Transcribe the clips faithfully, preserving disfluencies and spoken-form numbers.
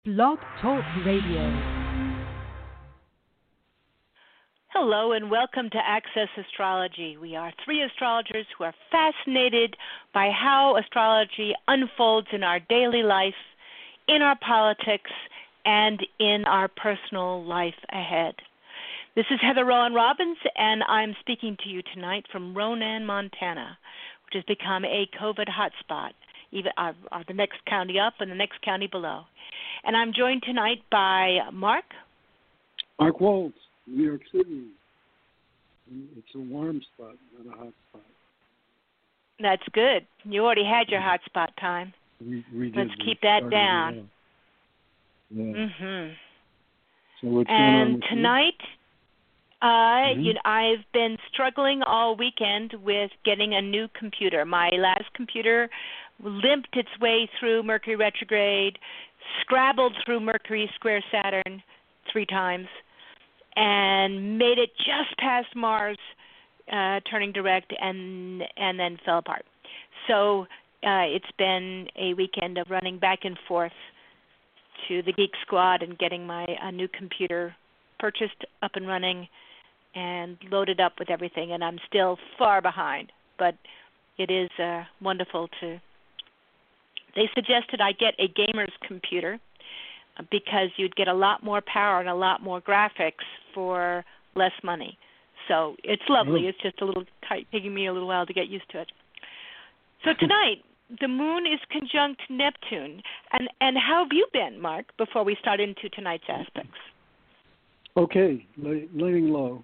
Blog Talk Radio. Hello and welcome to Access Astrology. We are three astrologers who are fascinated by how astrology unfolds in our daily life, in our politics, and in our personal life ahead. This is Heather Rowan Robbins, and I'm speaking to you tonight from Ronan, Montana, which has become a COVID hotspot, even uh, uh, the next county up and the next county below. And I'm joined tonight by Mark. Mark Waltz, New York City. It's a warm spot, not a hot spot. That's good. You already had your hot spot time. We, we did. Let's we keep that down. Yeah. Mhm. So what's and going on with tonight, you? uh, Mm-hmm. you know, I've been struggling all weekend with getting a new computer. My last computer limped its way through Mercury retrograde, scrabbled through Mercury square Saturn three times, and made it just past Mars, uh, turning direct, and and then fell apart. So uh, it's been a weekend of running back and forth to the Geek Squad and getting my a new computer purchased, up and running, and loaded up with everything. And I'm still far behind, but it is uh, wonderful to. They suggested I get a gamer's computer because you'd get a lot more power and a lot more graphics for less money. So it's lovely. Oh. It's just a little tight, taking me a little while to get used to it. So tonight, the moon is conjunct Neptune. And, and how have you been, Mark, before we start into tonight's aspects? Okay, lay, laying low.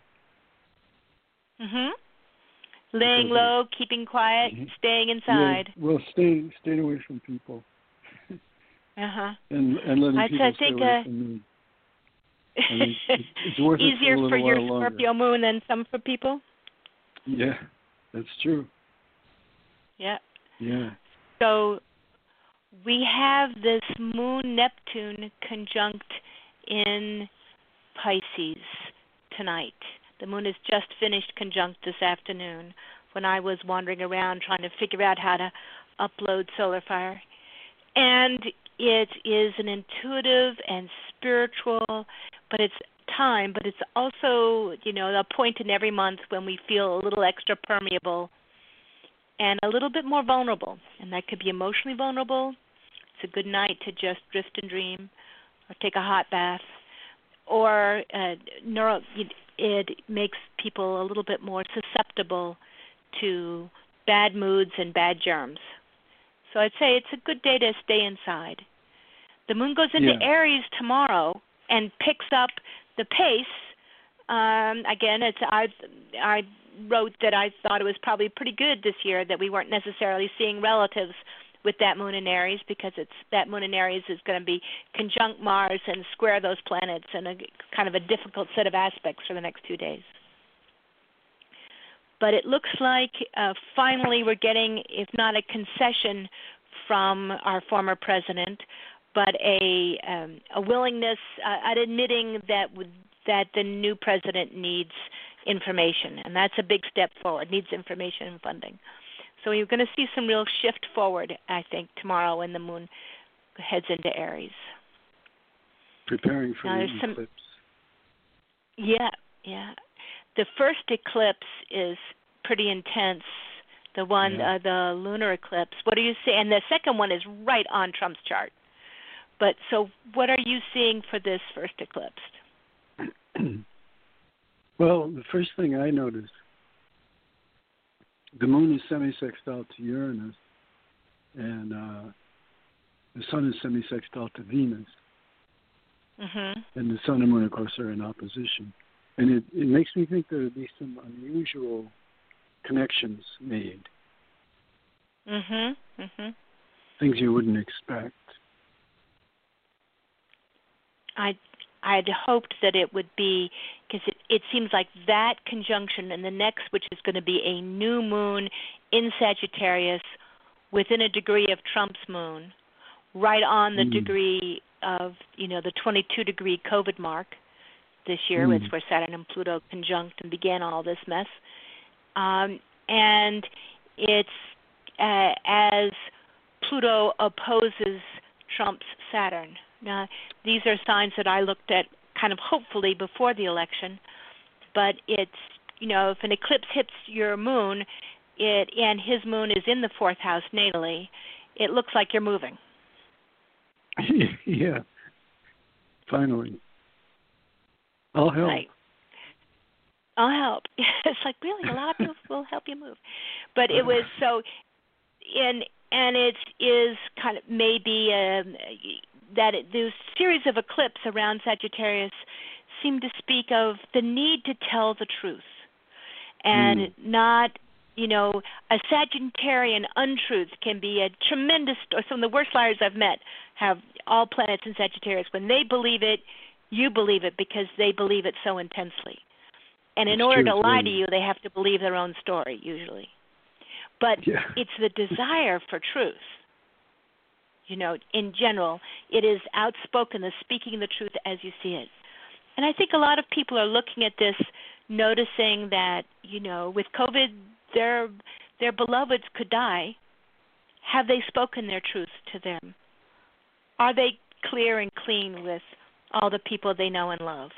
Mm-hmm. Laying Okay. low, keeping quiet, Mhm. staying inside. Yeah, well, staying staying away from people. Uh-huh. And and letting I, people I stay think away uh, from me. I mean, it's, it's worth it easier for, a for little your while longer. Scorpio moon than some for people. Yeah, that's true. Yeah. Yeah. So we have this moon Neptune conjunct in Pisces tonight. The moon has just finished conjunct this afternoon when I was wandering around trying to figure out how to upload Solar Fire. And it is an intuitive and spiritual, but it's time, but it's also, you know, a point in every month when we feel a little extra permeable and a little bit more vulnerable. And that could be emotionally vulnerable. It's a good night to just drift and dream or take a hot bath. Or uh, neuro, it makes people a little bit more susceptible to bad moods and bad germs. So I'd say it's a good day to stay inside. The moon goes into Yeah. Aries tomorrow and picks up the pace. Um, again, it's I I wrote that I thought it was probably pretty good this year that we weren't necessarily seeing relatives with that moon in Aries, because it's that moon in Aries is going to be conjunct Mars and square those planets, and a kind of a difficult set of aspects for the next two days. But it looks like uh, finally we're getting, if not a concession from our former president, but a um, a willingness uh, at admitting that w- that the new president needs information, and that's a big step forward. Needs information and funding. So you're going to see some real shift forward, I think, tomorrow when the moon heads into Aries. Preparing for Now, the there's some- eclipse. Yeah, yeah. The first eclipse is pretty intense. The one, Yeah. uh, the lunar eclipse. What do you see? And the second one is right on Trump's chart. But so, what are you seeing for this first eclipse? Well, the first thing I noticed, the moon is semisextile to Uranus, and uh, the sun is semisextile to Venus, Mhm. and the sun and moon, of course, are in opposition. And it, it makes me think there would be some unusual connections made, Mhm. Mhm. things you wouldn't expect. I I'd hoped that it would be, because it, it seems like that conjunction and the next, which is going to be a new moon in Sagittarius within a degree of Trump's moon, right on the Mm. degree of, you know, the twenty-two degree COVID mark this year. Mm. It's where Saturn and Pluto conjunct and began all this mess. Um, and it's uh, as Pluto opposes Trump's Saturn. Uh, these are signs that I looked at kind of hopefully before the election, but it's, you know, if an eclipse hits your moon, it and his moon is in the fourth house natally, it looks like you're moving. Yeah. Finally. I'll help. Right. I'll help. It's like, really, a lot of people will help you move. But it was so, and and it is kind of maybe um, that it, those series of eclipses around Sagittarius seem to speak of the need to tell the truth and mm. not, you know, a Sagittarian untruth can be a tremendous, or some of the worst liars I've met have all planets in Sagittarius. When they believe it, you believe it because they believe it so intensely. And in it's order true, to lie too. to you, they have to believe their own story, usually. But yeah. it's the desire for truth. You know, in general, it is outspoken, the speaking the truth as you see it. And I think a lot of people are looking at this, noticing that, you know, with COVID, their their beloveds could die. Have they spoken their truth to them? Are they clear and clean with all the people they know and love?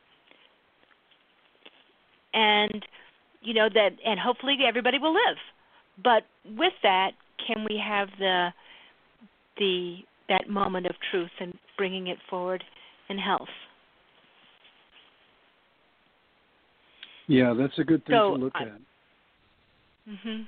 And, you know, that, and hopefully everybody will live. But with that, can we have the the that moment of truth and bringing it forward in health? Yeah, that's a good thing so, to look I, at. Mm-hmm.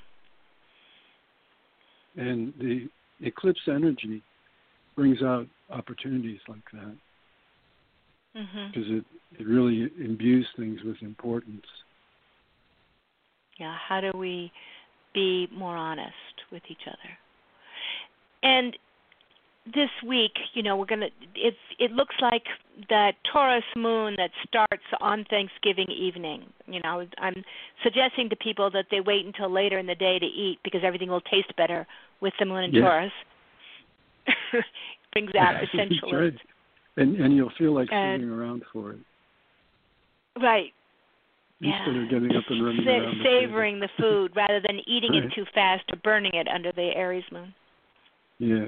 And the eclipse energy brings out opportunities like that. Because Mm-hmm. it, it really imbues things with importance. Yeah, how do we be more honest with each other? And this week, you know, we're going to, it's, it looks like that Taurus moon that starts on Thanksgiving evening. You know, I'm suggesting to people that they wait until later in the day to eat because everything will taste better with the moon in yeah. Taurus. Brings out essential. That's right. And and you'll feel like and, sitting around for it. Right. Instead yeah. of getting up and running Sa- around the savoring table. the food rather than eating right. it too fast or burning it under the Aries moon. Yeah.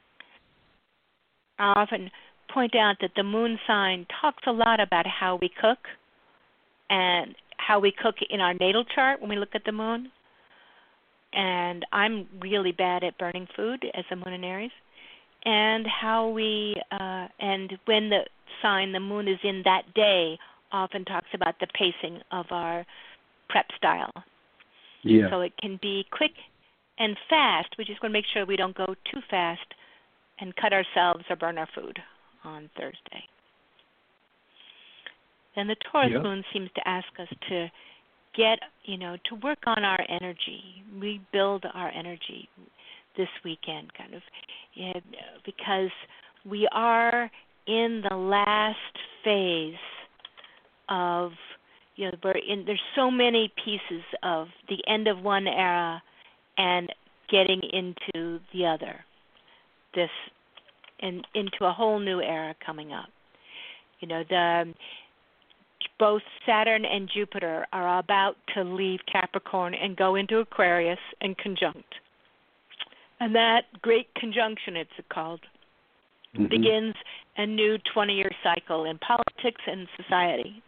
I often point out that the moon sign talks a lot about how we cook and how we cook in our natal chart when we look at the moon. And I'm really bad at burning food as a moon in Aries. And how we, uh, and when the sign, the moon is in that day, often talks about the pacing of our prep style. Yeah. So it can be quick and fast. We just want to make sure we don't go too fast and cut ourselves or burn our food on Thursday. Then the Taurus yep. moon seems to ask us to get, you know, to work on our energy, rebuild our energy this weekend, kind of, yeah, because we are in the last phase of, you know, we're in, there's so many pieces of the end of one era and getting into the other, this, and into a whole new era coming up. You know, the both Saturn and Jupiter are about to leave Capricorn and go into Aquarius and conjunct. And that great conjunction, it's called, mm-hmm. begins a new twenty-year cycle in politics and society.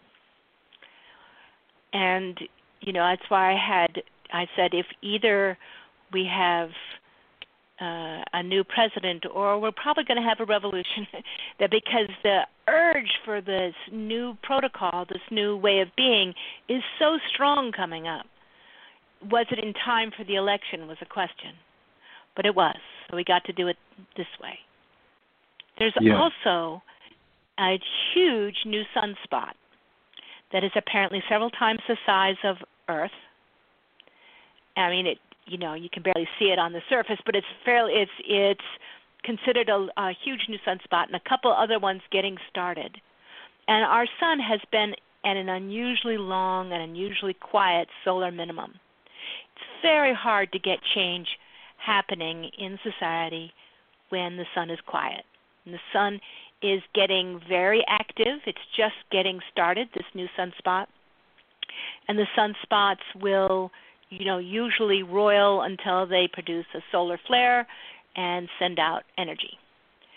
And, you know, that's why I had, I said if either we have uh, a new president or we're probably going to have a revolution, that because the urge for this new protocol, this new way of being is so strong coming up. Was it in time for the election was a question. But it was, so we got to do it this way. There's yeah. also a huge new sunspot that is apparently several times the size of Earth. I mean, it. You know, you can barely see it on the surface, but it's fairly. It's it's considered a, a huge new sunspot, and a couple other ones getting started. And our sun has been at an unusually long and unusually quiet solar minimum. It's very hard to get change happening in society when the sun is quiet. And the sun is getting very active. It's just getting started, this new sunspot. And the sunspots will, you know, usually roil until they produce a solar flare and send out energy.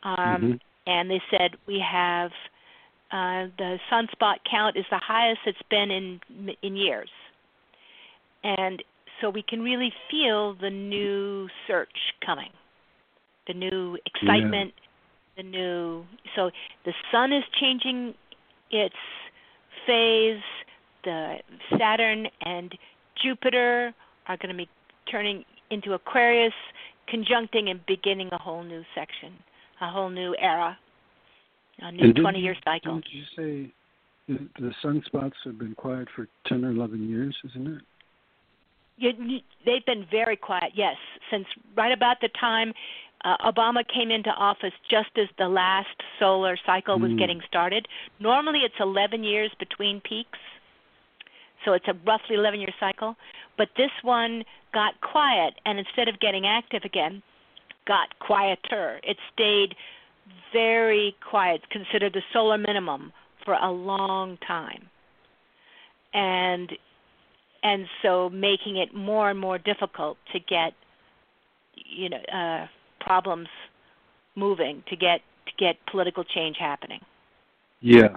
Um, mm-hmm. And they said we have uh, the sunspot count is the highest it's been in in years. And so we can really feel the new search coming, the new excitement, yeah. the new. So the sun is changing its phase. The Saturn and Jupiter are going to be turning into Aquarius, conjuncting and beginning a whole new section, a whole new era, a new twenty-year cycle. Didn't you say the, the sunspots have been quiet for ten or eleven years, isn't it? You, they've been very quiet, yes, since right about the time uh, Obama came into office, just as the last solar cycle was mm. getting started. Normally it's eleven years between peaks, so it's a roughly eleven-year cycle. But this one got quiet, and instead of getting active again, got quieter. It stayed very quiet, considered the solar minimum for a long time. And and so making it more and more difficult to get, you know, uh, problems moving, to get to get political change happening. Yeah.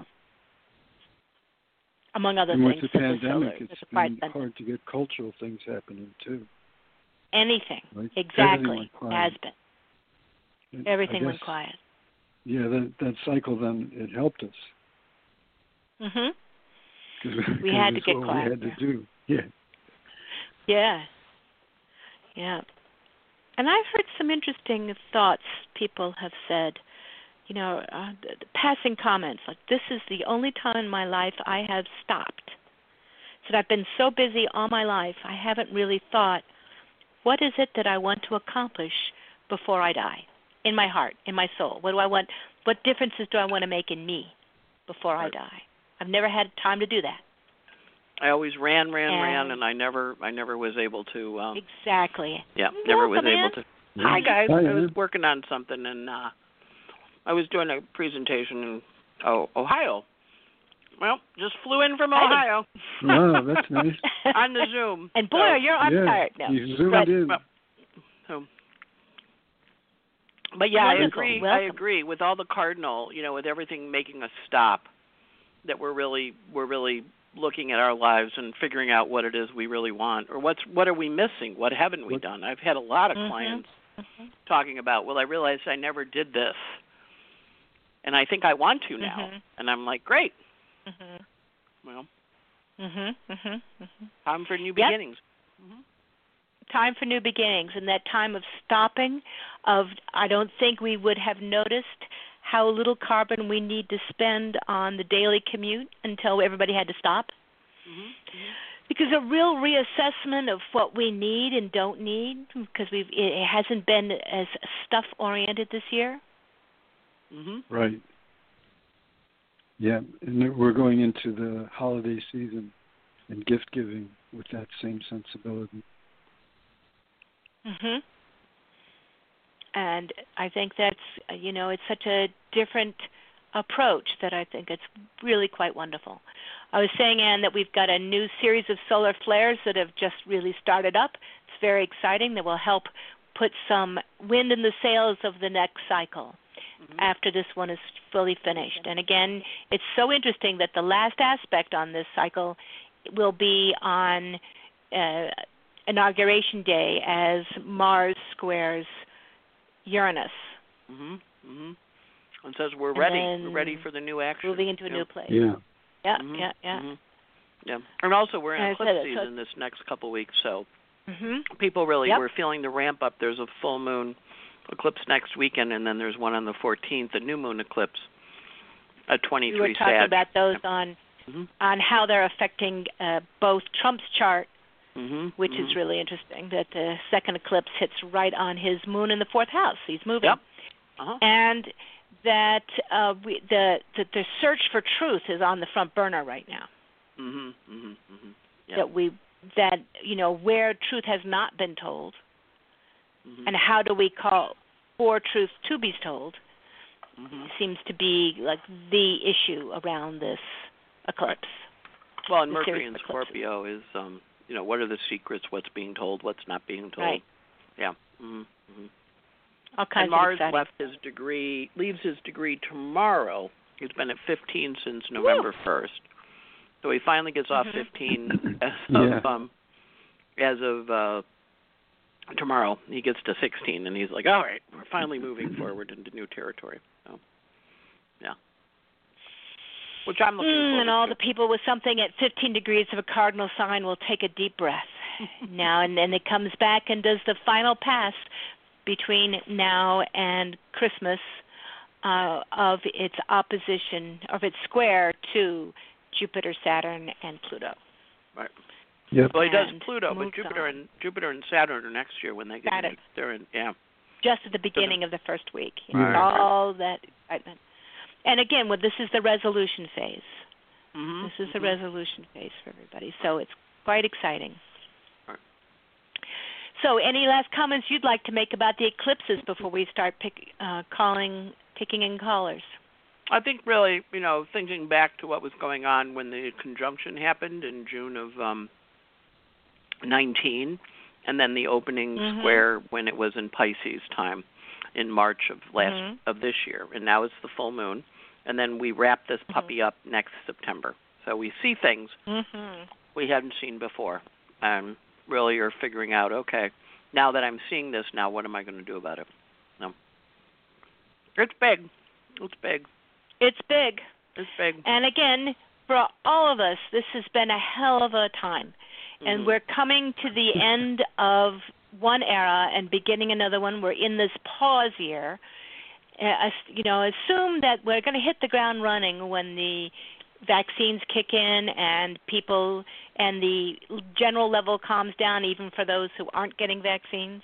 Among other and things. with the pandemic, solar, it's been hard to get cultural things happening, too. Anything. Right? Exactly. Has been. And Everything guess, went quiet. Yeah, that, that cycle then, it helped us. Mm-hmm. Cause, we had to it's get what quiet. we had to do. Yeah. Yeah. Yeah. And I've heard some interesting thoughts people have said, you know, uh, the, the passing comments, like, this is the only time in my life I have stopped. So I've been so busy all my life, I haven't really thought, what is it that I want to accomplish before I die? In my heart, in my soul. What do I want? What differences do I want to make in me before right. I die? I've never had time to do that. I always ran, ran, and ran, and I never, I never was able to. Um, exactly. Yeah, Welcome, never was man. able to. Hi guys, Hi, I was man. working on something, and uh, I was doing a presentation in oh, Ohio. Well, just flew in from Ohio. Wow, that's nice. On the Zoom. And boy, so, you're I'm yeah, tired now. You zoomed but, in. Well, so, but yeah, Wonderful. I agree. Welcome. I agree with all the cardinal. You know, with everything making us stop. That we're really, we're really looking at our lives and figuring out what it is we really want, or what's, what are we missing? What haven't we what? done? I've had a lot of mm-hmm. clients mm-hmm. talking about, well, I realized I never did this, and I think I want to now. Mm-hmm. And I'm like, great. Mm-hmm. Well, mm-hmm. Mm-hmm. Mm-hmm. time for new yep. beginnings. Mm-hmm. Time for new beginnings, and that time of stopping, of I don't think we would have noticed how little carbon we need to spend on the daily commute until everybody had to stop. Mm-hmm. Mm-hmm. Because a real reassessment of what we need and don't need, because we've it hasn't been as stuff-oriented this year. Mm-hmm. Right. Yeah, and we're going into the holiday season and gift giving with that same sensibility. Mhm. And I think that's, you know, it's such a different approach that I think it's really quite wonderful. I was saying, Anne, that we've got a new series of solar flares that have just really started up. It's very exciting. That will help put some wind in the sails of the next cycle mm-hmm. after this one is fully finished. And again, it's so interesting that the last aspect on this cycle will be on uh, Inauguration Day as Mars squares Uranus. Mhm. Mhm. And says we're and ready. We're ready for the new action. Moving into yeah. a new place. Yeah. Yeah. Mm-hmm. Yeah. Yeah. Mm-hmm. Yeah. And also we're in and eclipse so, season so, this next couple weeks, so mhm. people really yep. we're feeling the ramp up. There's a full moon eclipse next weekend, and then there's one on the fourteenth, a new moon eclipse at twenty-three. We were talking Sag. about those on mm-hmm. on how they're affecting uh, both Trump's chart. Mm-hmm. Which mm-hmm. is really interesting, that the second eclipse hits right on his moon in the fourth house. He's moving. Yep. Uh-huh. And that uh, we, the, the the search for truth is on the front burner right now. Mm-hmm. Mm-hmm. Mm-hmm. Yep. That we that you know where truth has not been told, mm-hmm. and how do we call for truth to be told, mm-hmm. seems to be like the issue around this eclipse. Right. Well, and Mercury in eclipses. Scorpio is. Um, You know, what are the secrets, what's being told, what's not being told. Right. Yeah. Mm-hmm. Mm-hmm. All kinds and Mars of exciting. left his degree, leaves his degree tomorrow. He's been at fifteen since November first, so he finally gets off Mm-hmm. fifteen as Yeah. of um, as of uh, tomorrow. He gets to sixteen, and he's like, "All right, we're finally moving forward into new territory." So, yeah, which I'm looking Mm, forward and all to. the people with something at fifteen degrees of a cardinal sign will take a deep breath now, and then it comes back and does the final pass between now and Christmas uh, of its opposition, of its square to Jupiter, Saturn, and Pluto. Right. Yep. Well, he does And Pluto, but moves Jupiter on. and Jupiter and Saturn are next year when they get Saturn. into, they're in yeah. Just at the beginning of the first week. You know, Right. all that excitement. And again, well, this is the resolution phase. Mm-hmm. This is the mm-hmm. resolution phase for everybody. So it's quite exciting. Right. So any last comments you'd like to make about the eclipses before we start pick, uh, calling, picking in callers? I think really, you know, thinking back to what was going on when the conjunction happened in June of um, nineteen, and then the opening Mhm. square when it was in Pisces time in March of last Mhm. of this year, and now it's the full moon, and then we wrap this puppy up next September. So we see things Mm-hmm. we hadn't seen before, and really are figuring out, okay, now that I'm seeing this, now what am I going to do about it? No, it's big. It's big. It's big. It's big. And again, for all of us, this has been a hell of a time. And Mhm. we're coming to the end of one era and beginning another one. We're in this pause year. Uh, you know, assume that we're going to hit the ground running when the vaccines kick in and people and the general level calms down, even for those who aren't getting vaccines,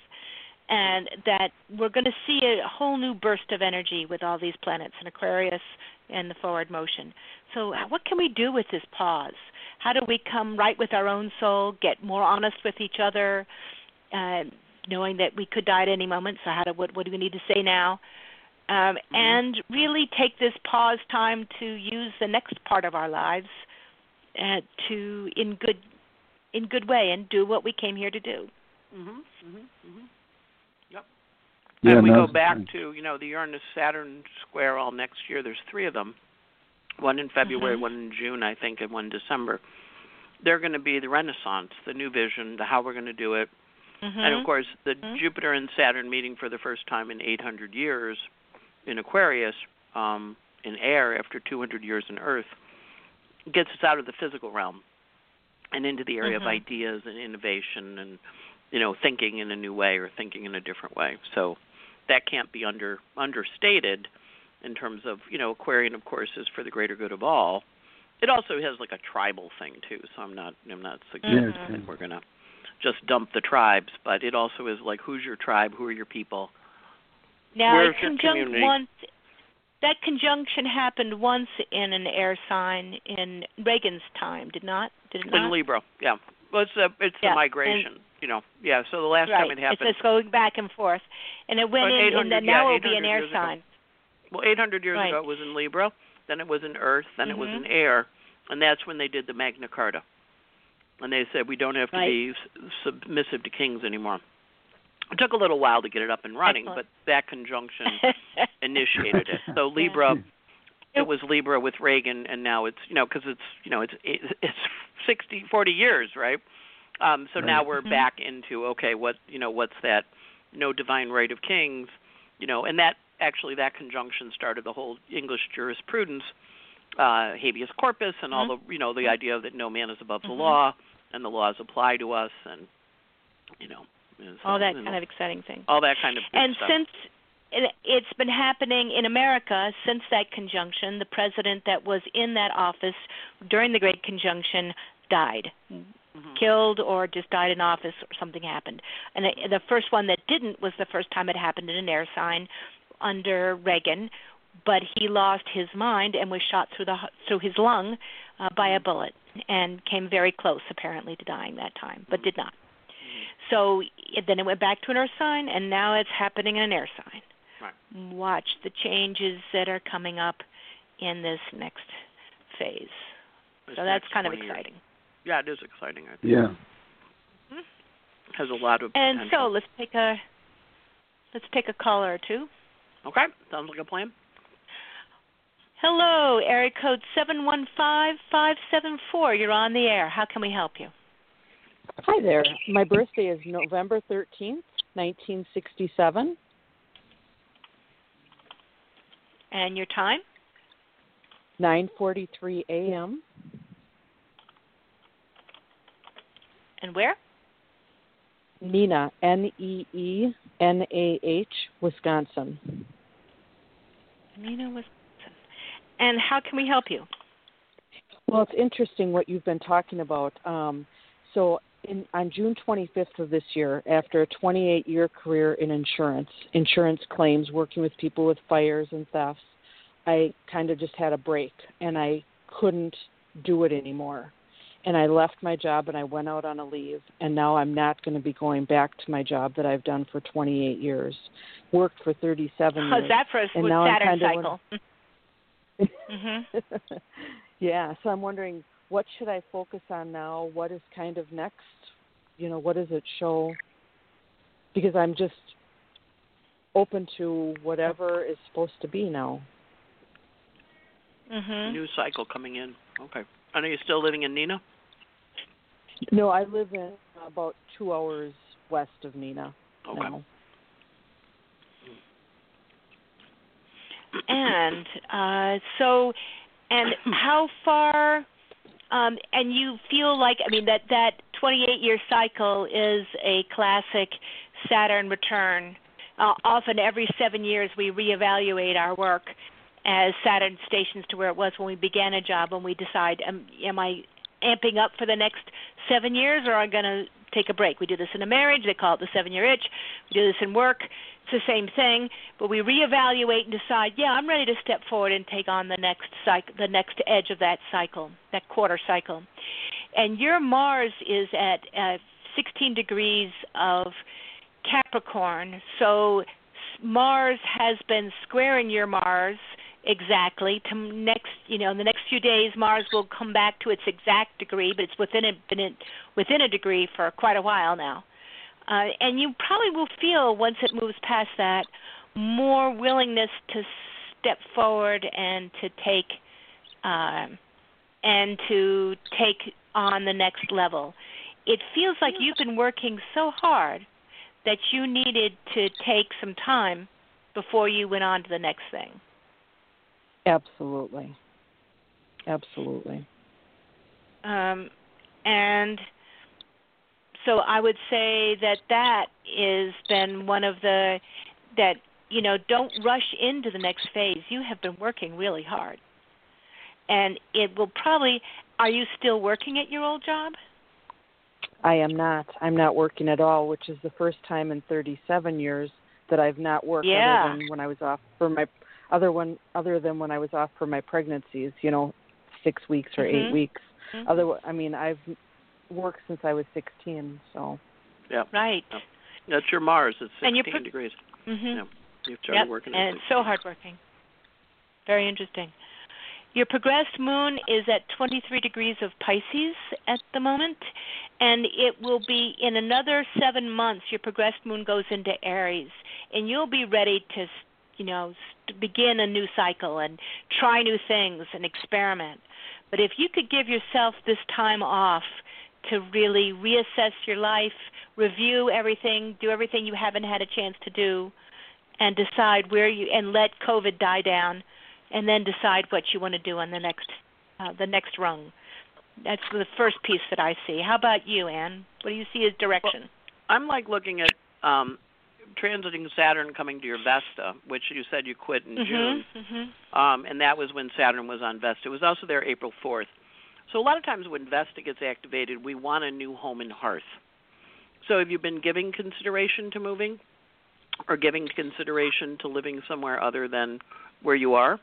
and that we're going to see a whole new burst of energy with all these planets in Aquarius and the forward motion. So what can we do with this pause? How do we come right with our own soul, get more honest with each other, uh, knowing that we could die at any moment, so how do, what, what do we need to say now? Um, Mm-hmm. And really take this pause time to use the next part of our lives uh, to in good in good way and do what we came here to do. Mhm. Mhm. Mhm. Yep. Yeah, and we no, go it's- back to, you know, the Uranus Saturn square all next year. There's three of them. One in February, Mhm. one in June, I think, and one in December. They're going to be the Renaissance, the new vision, the how we're going to do it. Mm-hmm. And of course, the Mhm. Jupiter and Saturn meeting for the first time in eight hundred years in Aquarius, um, in air after two hundred years in Earth, gets us out of the physical realm and into the area Mhm. of ideas and innovation and, you know, thinking in a new way or thinking in a different way. So that can't be under understated in terms of, you know, Aquarian, of course, is for the greater good of all. It also has like a tribal thing too, so I'm not I'm not suggesting Mhm. that we're gonna just dump the tribes, but it also is like, who's your tribe, who are your people? Now, Where's it your conjunct community? once. That conjunction happened once in an air sign in Reagan's time, did not? Did it not? In Libra, yeah. Well, it's a it's Yeah, the migration, you know. Yeah. So the last right. time it happened, It's just going back and forth, and it went But in, eight and hundred, then yeah, now it will be an eight hundred air years ago. sign. well, eight hundred years Right. ago it was in Libra, then it was in Earth, then it was Mhm. in Air, and that's when they did the Magna Carta. And they said we don't have to Right. be s- submissive to kings anymore. It took a little while to get it up and running, Excellent. but that conjunction initiated it. So Libra, it was Libra with Reagan, and now it's, you know, because it's, you know, it's it's sixty, forty years, right? Um, so Right. now we're Mhm. back into, okay, what, you know, what's that? No divine right of kings, you know, and that actually that conjunction started the whole English jurisprudence, uh, habeas corpus, and all Mhm. the, you know, the idea that no man is above the Mhm. law, and the laws apply to us, and you know, and so, all that you know, kind of exciting thing. all that kind of good And stuff. since it, it's been happening in America since that conjunction, the president that was in that office during the Great Conjunction died, Mhm. killed, or just died in office, or something happened. And the, the first one that didn't was the first time it happened in an air sign under Reagan, but he lost his mind and was shot through the through his lung uh, by a bullet, and came very close apparently to dying that time, but did not. So it, then it went back to an earth sign, and now it's happening in an air sign. Right. Watch the changes that are coming up in this next phase. This So that's next kind of twenty years. exciting. Yeah, it is exciting. I think. Yeah. Has a lot of And potential. so let's take a Let's take a caller or two. Okay, sounds like a plan. Hello, area code seven one five, five seven four. You're on the air. How can we help you? Hi there. My birthday is November thirteenth, nineteen sixty-seven. And your time? nine forty-three a.m. And where? Neenah, N E E N A H, Wisconsin. Neenah, Wisconsin. And how can we help you? Well, it's interesting what you've been talking about. Um, so in, on June twenty-fifth of this year, after a twenty-eight year career in insurance, insurance claims, working with people with fires and thefts, I kind of just had a break, and I couldn't do it anymore. And I left my job, and I went out on a leave, and now I'm not going to be going back to my job that I've done for twenty-eight years, worked for thirty-seven How's years. that for a and now Saturn I'm kind cycle? Of mm-hmm. Yeah, so I'm wondering, what should I focus on now? What is kind of next? You know, what does it show? Because I'm just open to whatever is supposed to be now. Mm-hmm. New cycle coming in. Okay. And are you still living in Neenah? No, I live in about two hours west of Neenah. Okay. Now. And uh, so, and how far? Um, and you feel like, I mean, that that twenty-eight year cycle is a classic Saturn return. Uh, often, every seven years, we reevaluate our work as Saturn stations to where it was when we began a job, and we decide, um, am I amping up for the next seven years, or am I going to take a break? We do this in a marriage. They call it the seven-year itch. We do this in work. It's the same thing, but we reevaluate and decide, yeah, I'm ready to step forward and take on the next cycle, the next edge of that cycle, that quarter cycle. And your Mars is at uh, sixteen degrees of Capricorn, so Mars has been squaring your Mars exactly to next, you know, in the next few days, Mars will come back to its exact degree, but it's within a, been in, within a degree for quite a while now. Uh, and you probably will feel, once it moves past that, more willingness to step forward and to take um, and to take on the next level. It feels like you've been working so hard that you needed to take some time before you went on to the next thing. Absolutely. Absolutely. Um, and so I would say that that is then one of the, that, you know, don't rush into the next phase. You have been working really hard. And it will probably, are you still working at your old job? I am not. I'm not working at all, which is the first time in thirty-seven years that I've not worked yeah. other than when I was off for my other one other than when I was off for my pregnancies, you know, six weeks or mm-hmm. eight weeks. Mm-hmm. Other I mean, I've worked since I was sixteen, so. Yeah. Right. Yeah. That's your Mars. It's sixteen and you're pro- degrees. Mm-hmm. Yeah. You've started yep. working. And it's so hardworking. Very interesting. Your progressed moon is at twenty-three degrees of Pisces at the moment, and it will be in another seven months. Your progressed moon goes into Aries, and you'll be ready to, you know, begin a new cycle and try new things and experiment. But if you could give yourself this time off to really reassess your life, review everything, do everything you haven't had a chance to do, and decide where you, and let COVID die down, and then decide what you want to do on the next uh, the next rung. That's the first piece that I see. How about you, Anne? What do you see as direction? Well, I'm like looking at um, transiting Saturn coming to your Vesta, which you said you quit in mm-hmm, June, mm-hmm. Um, and that was when Saturn was on Vesta. It was also there April fourth. So a lot of times when Vesta gets activated, we want a new home and hearth. So have you been giving consideration to moving or giving consideration to living somewhere other than where you are?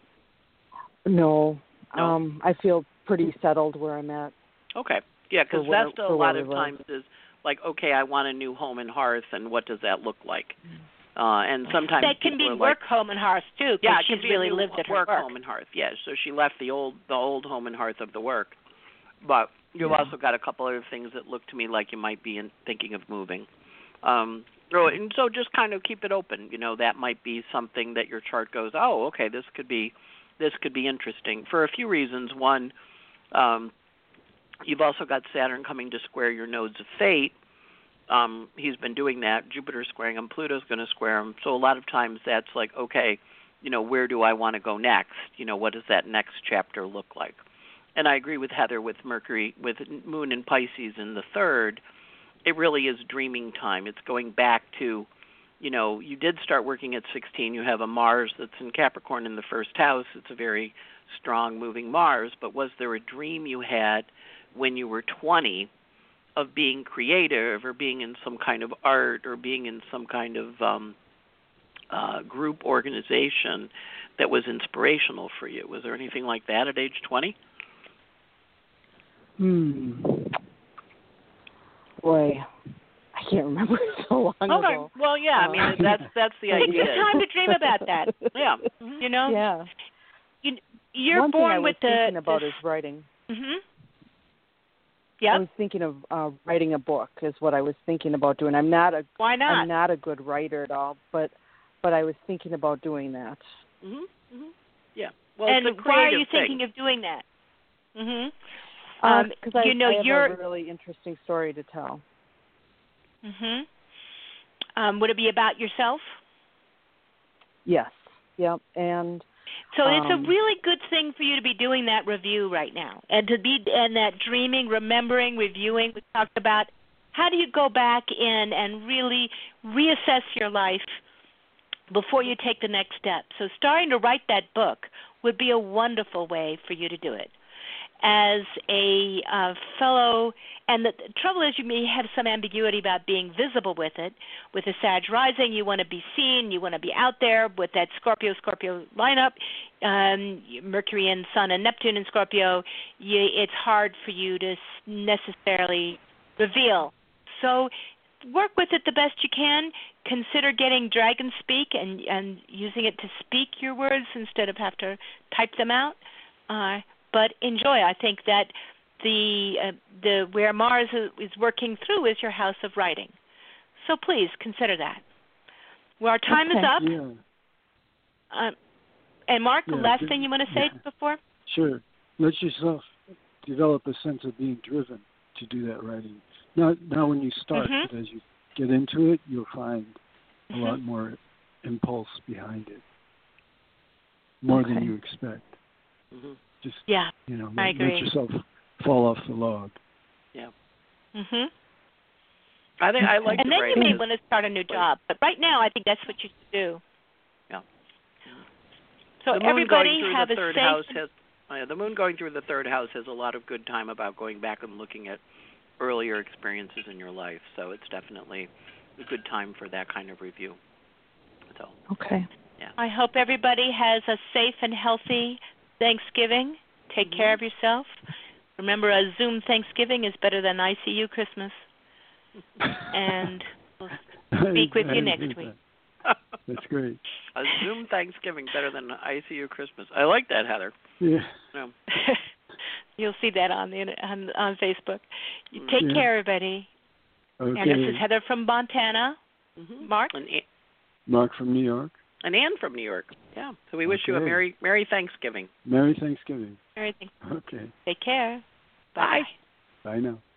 No. No? Um, I feel pretty settled where I'm at. Okay. Yeah, because where, Vesta a lot of live. times is like, okay, I want a new home and hearth, and what does that look like? Uh, and sometimes that can be are work, like, home, and hearth too. Yeah, it she's can be really a new lived at her work, work. home and hearth. Yeah, so she left the old the old home and hearth of the work, but you've yeah. also got a couple other things that look to me like you might be in, thinking of moving. Um, Oh, and so just kind of keep it open. You know, that might be something that your chart goes, oh, okay, this could be, this could be interesting for a few reasons. One, um, you've also got Saturn coming to square your nodes of fate. Um, he's been doing that. Jupiter's squaring him. Pluto's going to square him. So a lot of times that's like, okay, you know, where do I want to go next? You know, what does that next chapter look like? And I agree with Heather with Mercury, with Moon in Pisces in the third. It really is dreaming time. It's going back to, you know, you did start working at sixteen. You have a Mars that's in Capricorn in the first house. It's a very strong moving Mars. But was there a dream you had when you were twenty of being creative or being in some kind of art or being in some kind of um, uh, group organization that was inspirational for you? Was there anything like that at age twenty? Hmm. Boy, I can't remember so long okay. ago. Well, yeah, I mean, Uh, that's that's the Take idea. some time to dream about that. Yeah. You know? Yeah. You, you're One born thing I was with the... thinking about this, is writing. Mm-hmm. I Yep. was thinking of uh, writing a book is what I was thinking about doing. I'm not a Why not? I'm not a good writer at all, but but I was thinking about doing that. Mhm. Mhm. Yeah. Well, and it's a why are creative you thinking thing. of doing that? Mhm. Um, Um, because I, you know, I have you're. a really interesting story to tell. Mhm. Um, would it be about yourself? Yes. Yep. And So it's um, a really good thing for you to be doing that review right now, and to be and that dreaming, remembering, reviewing. We talked about how do you go back in and really reassess your life before you take the next step. So starting to write that book would be a wonderful way for you to do it. As a uh, fellow, and the, the trouble is you may have some ambiguity about being visible with it. With a Sag rising, you want to be seen, you want to be out there with that Scorpio, Scorpio lineup, um, Mercury and Sun and Neptune in Scorpio, you, it's hard for you to necessarily reveal. So work with it the best you can. Consider getting Dragon Speak and, and using it to speak your words instead of have to type them out. Uh, But enjoy. I think that the uh, the where Mars is, is working through is your house of writing. So please consider that. Well, our time okay. is up. Yeah. Um, and Mark, Yeah, last good- thing you want to say yeah. before? Sure. Let yourself develop a sense of being driven to do that writing. Not now when you start, Mhm. but as you get into it, you'll find a Mhm. lot more impulse behind it, more Okay. than you expect. Mhm. Just Yeah, you know, I let, agree. let yourself fall off the log. Yeah. Mhm. I think I like And the then you writing. may is- want to start a new job. But right now, I think that's what you should do. Yeah. So the moon everybody going through have the a third safe. house has uh, the moon going through the third house has a lot of good time about going back and looking at earlier experiences in your life. So it's definitely a good time for that kind of review. So Okay. yeah. I hope everybody has a safe and healthy Thanksgiving. Take Mhm. care of yourself. Remember, a Zoom Thanksgiving is better than I C U Christmas. And we'll speak with you I next agree week. with that. That's great. A Zoom Thanksgiving better than I C U Christmas. I like that, Heather. Yeah. No. You'll see that on the inter- on, on Facebook. You take Yeah. care, everybody. Okay. And this is Heather from Montana. Mhm. Mark? And, Ann- Mark from New York. and Ann from New York. Yeah. So we wish you a Okay. merry merry Thanksgiving. Merry Thanksgiving. Everything. Okay. Take care. Bye. Bye. Bye now.